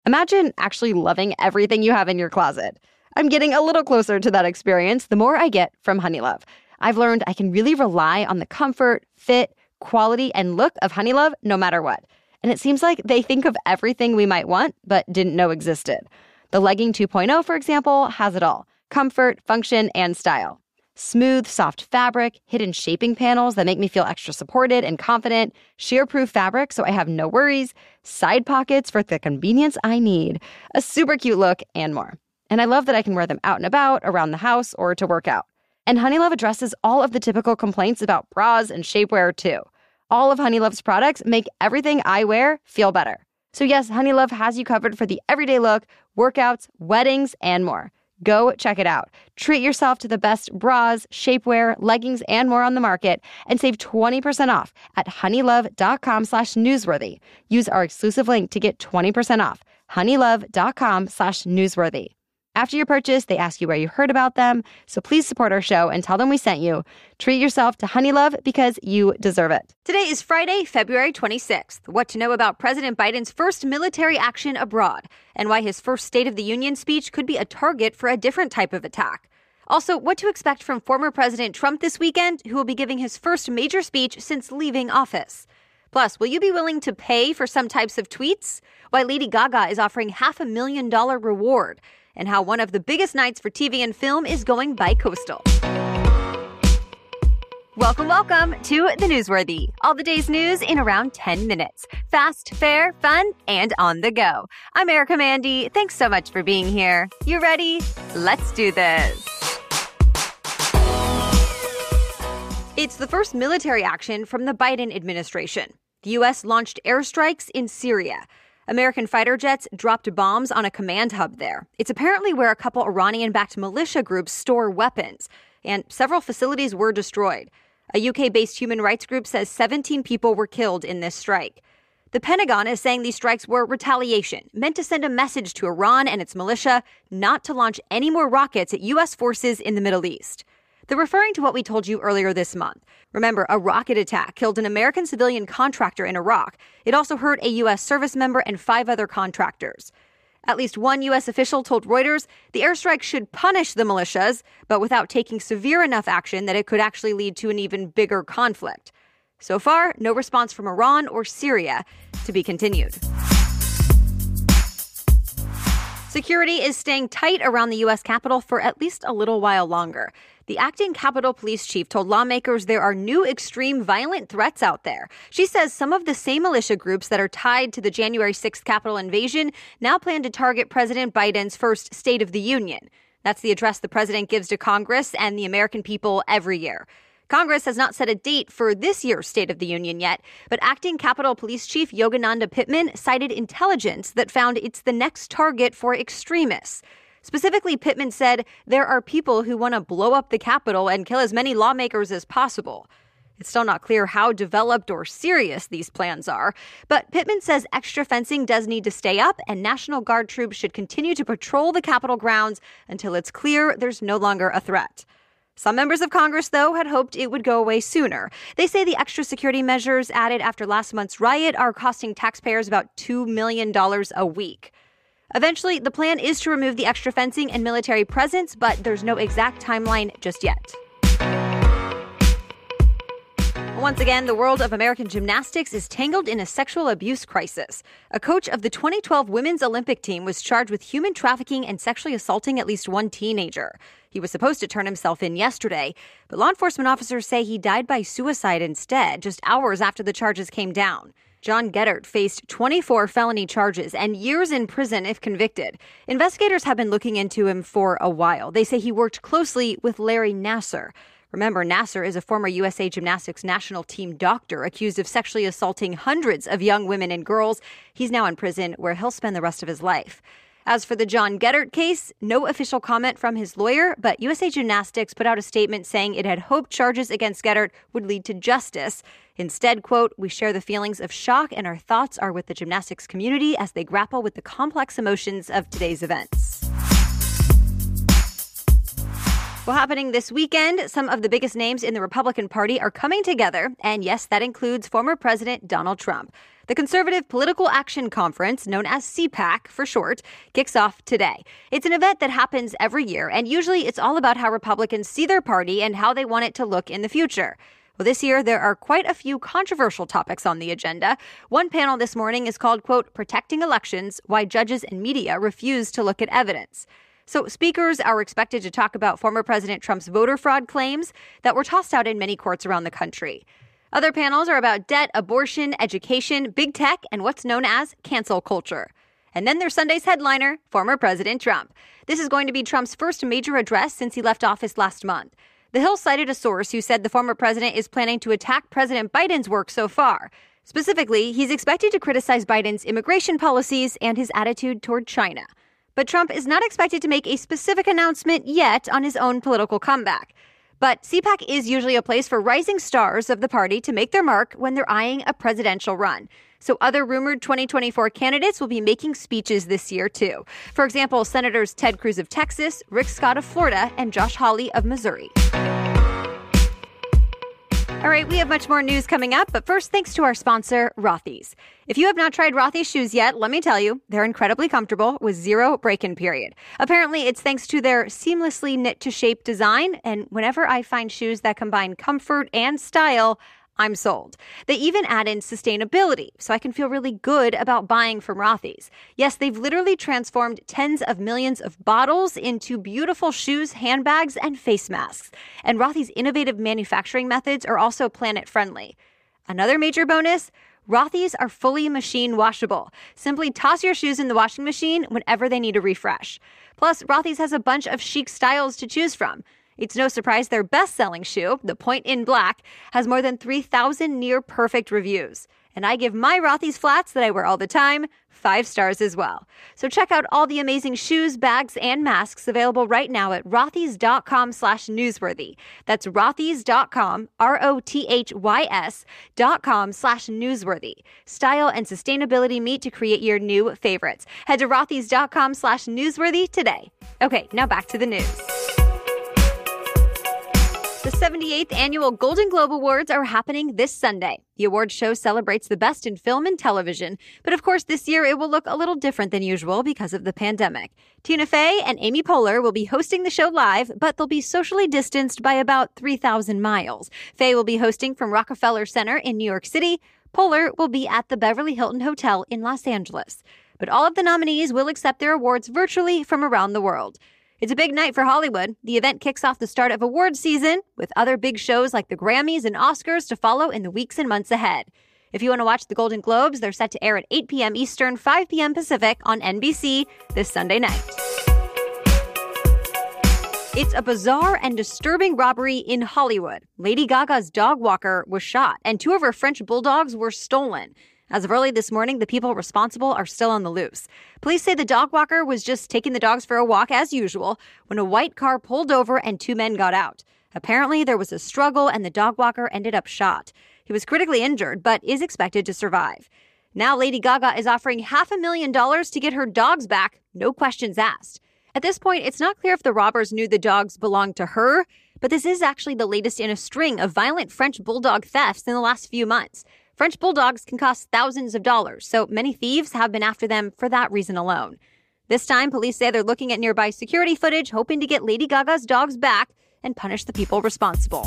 Imagine actually loving everything you have in your closet. I'm getting a little closer to that experience the more I get from Honeylove. I've learned I can really rely on the comfort, fit, quality, and look of Honeylove no matter what. And it seems like they think of everything we might want but didn't know existed. The Legging 2.0, for example, has it all: comfort, function, and style. Smooth, soft fabric, hidden shaping panels that make me feel extra supported and confident, shear-proof fabric so I have no worries, side pockets for the convenience I need, a super cute look, and more. And I love that I can wear them out and about, around the house, or to work out. And Honeylove addresses all of the typical complaints about bras and shapewear, too. All of Honeylove's products make everything I wear feel better. So yes, Honeylove has you covered for the everyday look, workouts, weddings, and more. Go check it out. Treat yourself to the best bras, shapewear, leggings, and more on the market, and save 20% off at honeylove.com/newsworthy. Use our exclusive link to get 20% off. honeylove.com/newsworthy. After your purchase, they ask you where you heard about them, so please support our show and tell them we sent you. Treat yourself to Honeylove because you deserve it. Today is Friday, February 26th. What to know about President Biden's first military action abroad, and why his first State of the Union speech could be a target for a different type of attack. Also, what to expect from former President Trump this weekend, who will be giving his first major speech since leaving office. Plus, will you be willing to pay for some types of tweets? Why Lady Gaga is offering $500,000 reward, and how one of the biggest nights for TV and film is going bi-coastal. Welcome to The Newsworthy. All the day's news in around 10 minutes. Fast, fair, fun, and on the go. I'm Erica Mandy. Thanks so much for being here. You ready? Let's do this. It's the first military action from the Biden administration. The U.S. launched airstrikes in Syria. American fighter jets dropped bombs on a command hub there. It's apparently where a couple Iranian-backed militia groups store weapons, and several facilities were destroyed. A UK-based human rights group says 17 people were killed in this strike. The Pentagon is saying these strikes were retaliation, meant to send a message to Iran and its militia not to launch any more rockets at U.S. forces in the Middle East. They're referring to what we told you earlier this month. Remember, a rocket attack killed an American civilian contractor in Iraq. It also hurt a U.S. service member and 5 other contractors. At least one U.S. official told Reuters the airstrike should punish the militias, but without taking severe enough action that it could actually lead to an even bigger conflict. So far, no response from Iran or Syria. To be continued. Security is staying tight around the U.S. Capitol for at least a little while longer. The acting Capitol Police Chief told lawmakers there are new extreme violent threats out there. She says some of the same militia groups that are tied to the January 6th Capitol invasion now plan to target President Biden's first State of the Union. That's the address the president gives to Congress and the American people every year. Congress has not set a date for this year's State of the Union yet, but acting Capitol Police Chief Yogananda Pittman cited intelligence that found it's the next target for extremists. Specifically, Pittman said there are people who want to blow up the Capitol and kill as many lawmakers as possible. It's still not clear how developed or serious these plans are, but Pittman says extra fencing does need to stay up and National Guard troops should continue to patrol the Capitol grounds until it's clear there's no longer a threat. Some members of Congress, though, had hoped it would go away sooner. They say the extra security measures added after last month's riot are costing taxpayers about $2 million a week. Eventually, the plan is to remove the extra fencing and military presence, but there's no exact timeline just yet. Once again, the world of American gymnastics is tangled in a sexual abuse crisis. A coach of the 2012 women's Olympic team was charged with human trafficking and sexually assaulting at least one teenager. He was supposed to turn himself in yesterday, but law enforcement officers say he died by suicide instead, just hours after the charges came down. John Geddert faced 24 felony charges and years in prison if convicted. Investigators have been looking into him for a while. They say he worked closely with Larry Nassar. Remember, Nassar is a former USA Gymnastics national team doctor accused of sexually assaulting hundreds of young women and girls. He's now in prison where he'll spend the rest of his life. As for the John Geddert case, no official comment from his lawyer, but USA Gymnastics put out a statement saying it had hoped charges against Geddert would lead to justice. Instead, quote, "We share the feelings of shock and our thoughts are with the gymnastics community as they grapple with the complex emotions of today's events." Well, happening this weekend, some of the biggest names in the Republican Party are coming together, and yes, that includes former President Donald Trump. The Conservative Political Action Conference, known as CPAC for short, kicks off today. It's an event that happens every year, and usually it's all about how Republicans see their party and how they want it to look in the future. Well, this year, there are quite a few controversial topics on the agenda. One panel this morning is called, quote, Protecting Elections, Why Judges and Media Refuse to Look at Evidence. So speakers are expected to talk about former President Trump's voter fraud claims that were tossed out in many courts around the country. Other panels are about debt, abortion, education, big tech, and what's known as cancel culture. And then there's Sunday's headliner, former President Trump. This is going to be Trump's first major address since he left office last month. The Hill cited a source who said the former president is planning to attack President Biden's work so far. Specifically, he's expected to criticize Biden's immigration policies and his attitude toward China. But Trump is not expected to make a specific announcement yet on his own political comeback. But CPAC is usually a place for rising stars of the party to make their mark when they're eyeing a presidential run. So other rumored 2024 candidates will be making speeches this year, too. For example, Senators Ted Cruz of Texas, Rick Scott of Florida, and Josh Hawley of Missouri. All right, we have much more news coming up, but first, thanks to our sponsor, Rothy's. If you have not tried Rothy's shoes yet, let me tell you, they're incredibly comfortable with zero break-in period. Apparently, it's thanks to their seamlessly knit-to-shape design, and whenever I find shoes that combine comfort and style, I'm sold. They even add in sustainability, so I can feel really good about buying from Rothy's. Yes, they've literally transformed tens of millions of bottles into beautiful shoes, handbags, and face masks. And Rothy's innovative manufacturing methods are also planet-friendly. Another major bonus, Rothy's are fully machine washable. Simply toss your shoes in the washing machine whenever they need a refresh. Plus, Rothy's has a bunch of chic styles to choose from. It's no surprise their best-selling shoe, the Point in Black, has more than 3,000 near-perfect reviews. And I give my Rothy's flats that I wear all the time 5 stars as well. So check out all the amazing shoes, bags, and masks available right now at rothys.com/newsworthy. That's rothys.com, rothys.com/newsworthy. Style and sustainability meet to create your new favorites. Head to rothys.com/newsworthy today. Okay, now back to the news. The 78th Annual Golden Globe Awards are happening this Sunday. The award show celebrates the best in film and television, but of course this year it will look a little different than usual because of the pandemic. Tina Fey and Amy Poehler will be hosting the show live, but they'll be socially distanced by about 3,000 miles. Fey will be hosting from Rockefeller Center in New York City. Poehler will be at the Beverly Hilton Hotel in Los Angeles. But all of the nominees will accept their awards virtually from around the world. It's a big night for Hollywood. The event kicks off the start of awards season, with other big shows like the Grammys and Oscars to follow in the weeks and months ahead. If you want to watch the Golden Globes, they're set to air at 8 p.m. Eastern, 5 p.m. Pacific on NBC this Sunday night. It's a bizarre and disturbing robbery in Hollywood. Lady Gaga's dog walker was shot, and 2 of her French bulldogs were stolen. As of early this morning, the people responsible are still on the loose. Police say the dog walker was just taking the dogs for a walk as usual when a white car pulled over and 2 men got out. Apparently, there was a struggle and the dog walker ended up shot. He was critically injured, but is expected to survive. Now, Lady Gaga is offering $500,000 to get her dogs back, no questions asked. At this point, it's not clear if the robbers knew the dogs belonged to her, but this is actually the latest in a string of violent French bulldog thefts in the last few months. French bulldogs can cost thousands of dollars, so many thieves have been after them for that reason alone. This time, police say they're looking at nearby security footage, hoping to get Lady Gaga's dogs back and punish the people responsible.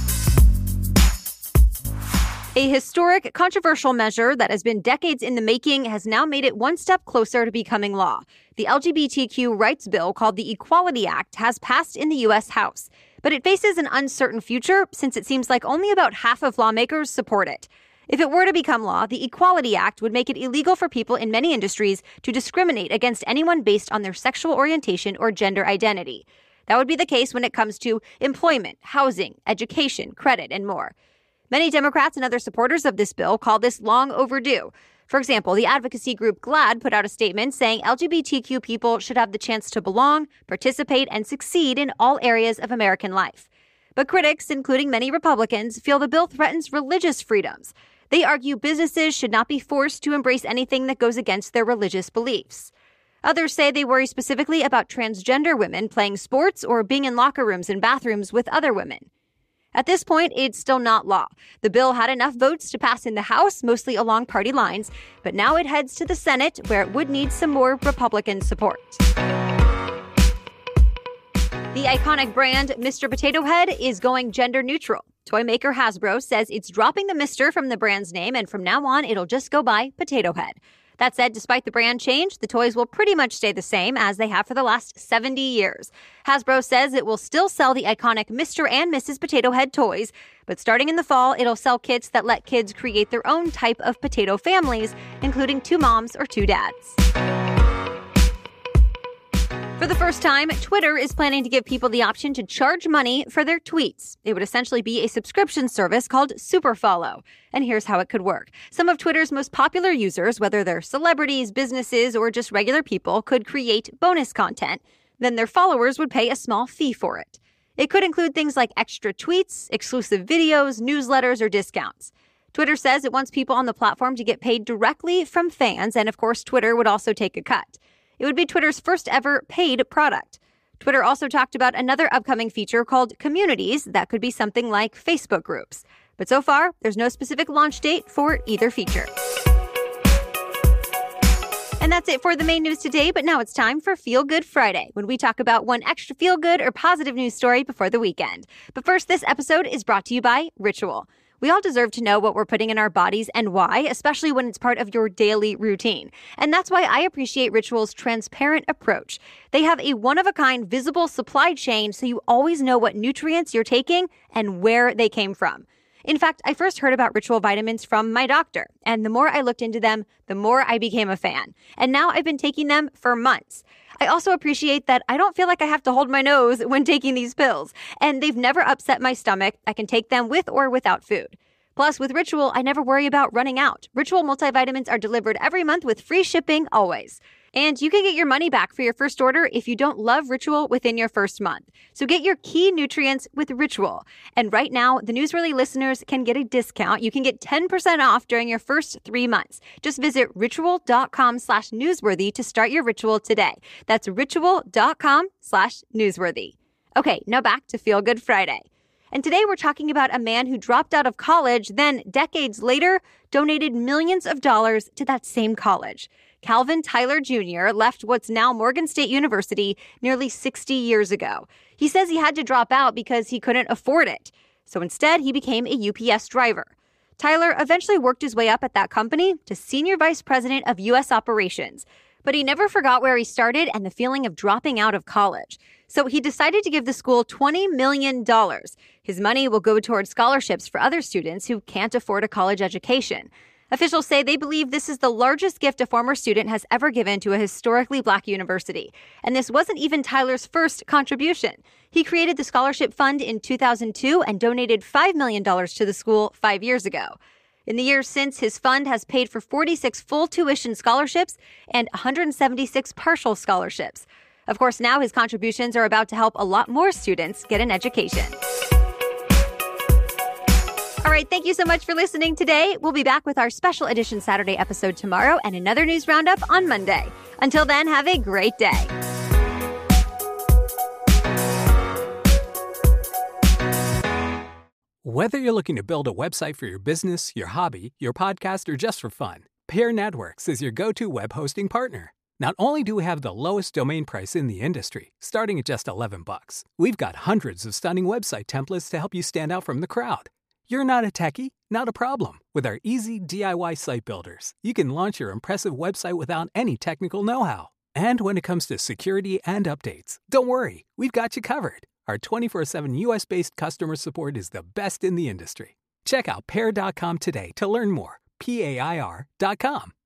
A historic, controversial measure that has been decades in the making has now made it one step closer to becoming law. The LGBTQ rights bill called the Equality Act has passed in the U.S. House, but it faces an uncertain future since it seems like only about half of lawmakers support it. If it were to become law, the Equality Act would make it illegal for people in many industries to discriminate against anyone based on their sexual orientation or gender identity. That would be the case when it comes to employment, housing, education, credit, and more. Many Democrats and other supporters of this bill call this long overdue. For example, the advocacy group GLAAD put out a statement saying LGBTQ people should have the chance to belong, participate, and succeed in all areas of American life. But critics, including many Republicans, feel the bill threatens religious freedoms. They argue businesses should not be forced to embrace anything that goes against their religious beliefs. Others say they worry specifically about transgender women playing sports or being in locker rooms and bathrooms with other women. At this point, it's still not law. The bill had enough votes to pass in the House, mostly along party lines, but now it heads to the Senate, where it would need some more Republican support. The iconic brand Mr. Potato Head is going gender neutral. Toy maker Hasbro says it's dropping the Mr. from the brand's name, and from now on, it'll just go by Potato Head. That said, despite the brand change, the toys will pretty much stay the same as they have for the last 70 years. Hasbro says it will still sell the iconic Mr. and Mrs. Potato Head toys, but starting in the fall, it'll sell kits that let kids create their own type of potato families, including 2 moms or 2 dads. For the first time, Twitter is planning to give people the option to charge money for their tweets. It would essentially be a subscription service called Superfollow. And here's how it could work. Some of Twitter's most popular users, whether they're celebrities, businesses, or just regular people, could create bonus content. Then their followers would pay a small fee for it. It could include things like extra tweets, exclusive videos, newsletters, or discounts. Twitter says it wants people on the platform to get paid directly from fans, and of course, Twitter would also take a cut. It would be Twitter's first ever paid product. Twitter also talked about another upcoming feature called Communities that could be something like Facebook groups. But so far, there's no specific launch date for either feature. And that's it for the main news today, but now it's time for Feel Good Friday, when we talk about one extra feel-good or positive news story before the weekend. But first, this episode is brought to you by Ritual. We all deserve to know what we're putting in our bodies and why, especially when it's part of your daily routine. And that's why I appreciate Ritual's transparent approach. They have a one-of-a-kind visible supply chain, so you always know what nutrients you're taking and where they came from. In fact, I first heard about Ritual vitamins from my doctor, and the more I looked into them, the more I became a fan. And now I've been taking them for months. I also appreciate that I don't feel like I have to hold my nose when taking these pills, and they've never upset my stomach. I can take them with or without food. Plus, with Ritual, I never worry about running out. Ritual multivitamins are delivered every month with free shipping always. And you can get your money back for your first order if you don't love Ritual within your first month. So get your key nutrients with Ritual. And right now, the Newsworthy listeners can get a discount. You can get 10% off during your first 3 months. Just visit ritual.com/newsworthy to start your Ritual today. That's ritual.com/newsworthy. Okay, now back to Feel Good Friday. And today we're talking about a man who dropped out of college, then decades later donated millions of dollars to that same college. Calvin Tyler Jr. left what's now Morgan State University nearly 60 years ago. He says he had to drop out because he couldn't afford it. So instead, he became a UPS driver. Tyler eventually worked his way up at that company to Senior Vice President of U.S. Operations. But he never forgot where he started and the feeling of dropping out of college. So he decided to give the school $20 million. His money will go toward scholarships for other students who can't afford a college education. Officials say they believe this is the largest gift a former student has ever given to a historically Black university. And this wasn't even Tyler's first contribution. He created the scholarship fund in 2002 and donated $5 million to the school 5 years ago. In the years since, his fund has paid for 46 full tuition scholarships and 176 partial scholarships. Of course, now his contributions are about to help a lot more students get an education. All right, thank you so much for listening today. We'll be back with our special edition Saturday episode tomorrow and another news roundup on Monday. Until then, have a great day. Whether you're looking to build a website for your business, your hobby, your podcast, or just for fun, Pair Networks is your go-to web hosting partner. Not only do we have the lowest domain price in the industry, starting at just $11, we've got hundreds of stunning website templates to help you stand out from the crowd. You're not a techie? Not a problem. With our easy DIY site builders, you can launch your impressive website without any technical know-how. And when it comes to security and updates, don't worry, we've got you covered. Our 24/7 US-based customer support is the best in the industry. Check out Pair.com today to learn more. PAIR.com.